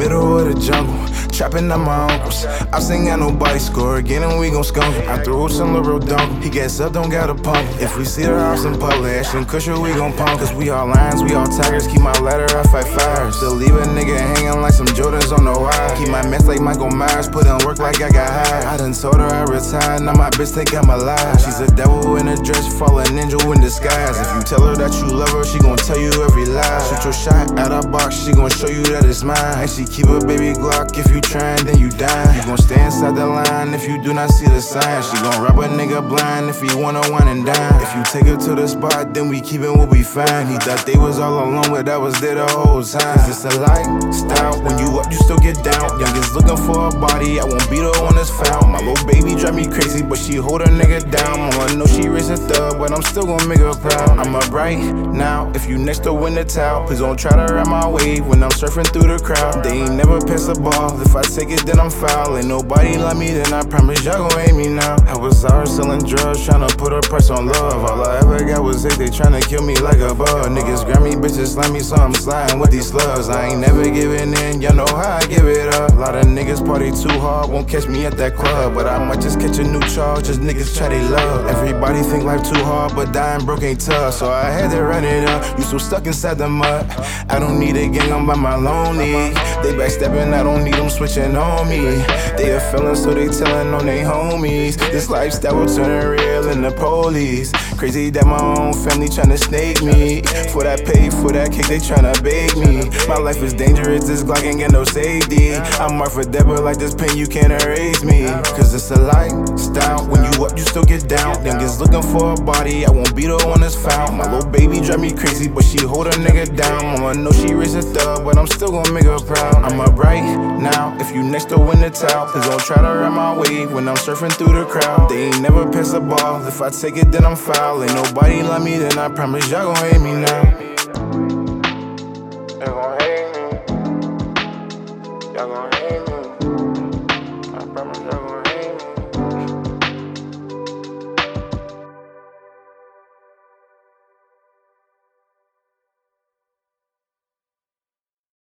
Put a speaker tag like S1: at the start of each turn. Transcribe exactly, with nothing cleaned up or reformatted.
S1: middle of the jungle, trapping at my uncles. I sing got nobody score again and we gon' skunk it. I threw some little dunk, he gets up, don't gotta pump it. If we see the house in public, action cushion, we gon' pump. Cause we all lions, we all tigers, keep my ladder, I fight fires. Still leave a nigga hanging like some Jordans on the wire. Keep my mess like Michael Myers, put in work like I got hired. I done told her I retired, now my bitch think I'm alive. She's a devil in a dress, fallen angel in disguise. If you tell her that you love her, she gon' tell you every lie. Shoot your shot out of box, she gon' show you that it's mine. And she keep a baby Glock, if you tryin', then you dying. You gon' stay inside the line if you do not see the sign. She gon' rob a nigga blind if he wanna wine and dine. If you take her to the spot, then we keep it what we find. He thought they was all alone, but I was there the whole time. Cause it's a lifestyle, when you up, you still get down. Youngest looking for a body, I won't beat her on this found. My little baby drive me crazy, but she hold her nigga down. Mama know she raised a thug, but I'm still gon' make her proud. I'm up right now, if you next to win the towel, please don't try to ride my wave when I'm surfing through the crowd. They ain't never pass the ball, if I take it then I'm foul. Ain't nobody like me, then I promise y'all gon' hate me now. I was out selling drugs, tryna put a price on love. All I ever got was hate, they tryna kill me like a bug. Niggas grab me, bitches slam me, so I'm sliding with these slugs. I ain't never giving in, y'all know how I give it up. A lot of niggas party too hard, won't catch me at that club. But I might just catch a new charge, just niggas try they love. Everybody think life too hard, but dying broke ain't tough. So I had to run it up, you so stuck inside the mud. I don't need a gang, I'm by my lonely. They backstabbing, I don't need them switching on me. They a felon, so they tellin' on they homies. This lifestyle will turn real in the police. Crazy that my own family tryna snake me. For that pay, for that cake, they tryna beg me. My life is dangerous, this Glock ain't got no safety. I'm marked for dead, but like this pen, you can't erase me. Cause it's a lifestyle, when you up, you still get down. Youngest looking for a body, I won't beat her on this foul. My little baby drive me crazy, but she hold her nigga down. Mama know she raised a thug, but I'm still gon' make her proud. I'm up right now, if you next to win the towel, please don't try to ride my wave when I'm surfing through the crowd. They ain't never pass the ball, if I take it then I'm foul. Ain't nobody like me, then I promise y'all gon' hate me now.